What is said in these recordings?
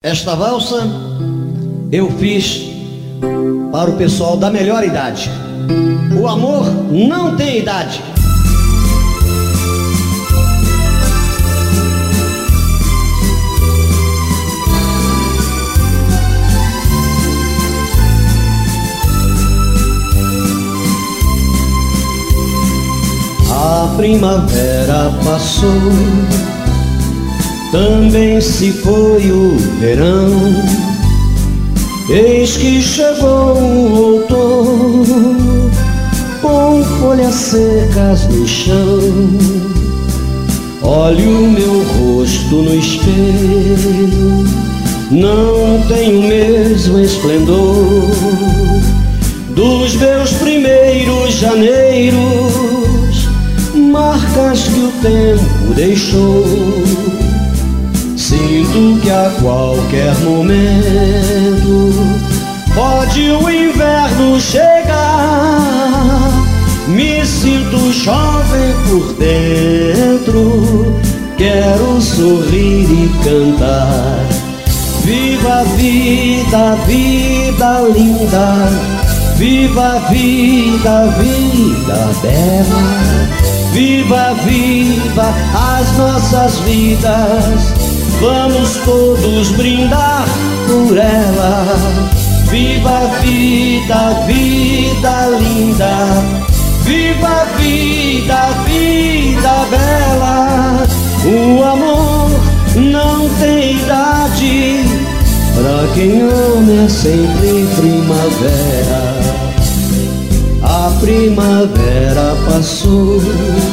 Esta valsa eu fiz para o pessoal da melhor idade. O amor não tem idade. A primavera passou, também se foi o verão. Eis que chegou o outono, com folhas secas no chão. Olho o meu rosto no espelho, não tem o mesmo esplendor dos meus primeiros janeiros, marcas que o tempo deixou. Sinto que a qualquer momento pode o inverno chegar. Me sinto jovem por dentro, quero sorrir e cantar. Viva a vida, vida linda, viva a vida, vida bela. Viva, viva as nossas vidas, vamos todos brindar por ela. Viva a vida, vida linda, viva a vida, vida bela. O amor não tem idade, pra quem ama é sempre primavera. A primavera passou,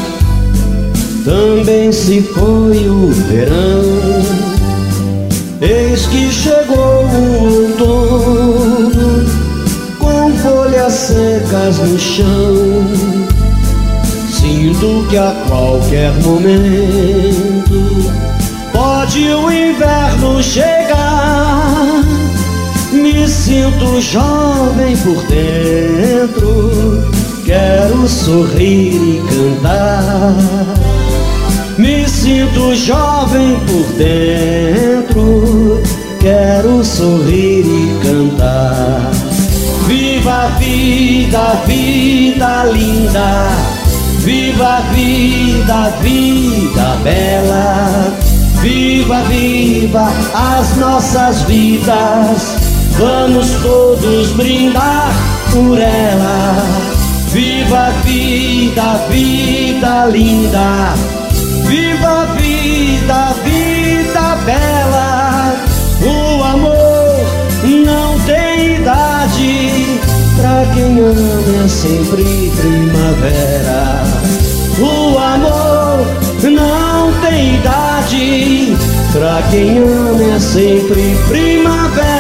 também se foi o verão. Eis que chegou o outono, com folhas secas no chão. Sinto que a qualquer momento pode o inverno chegar. Me sinto jovem por dentro, quero sorrir e cantar. Me sinto jovem por dentro, quero sorrir e cantar. Viva a vida, vida linda, viva a vida, vida bela. Viva, viva as nossas vidas, vamos todos brindar por ela. Viva a vida, vida linda, viva a vida, vida bela. O amor não tem idade, pra quem ama é sempre primavera. O amor não tem idade, pra quem ama é sempre primavera.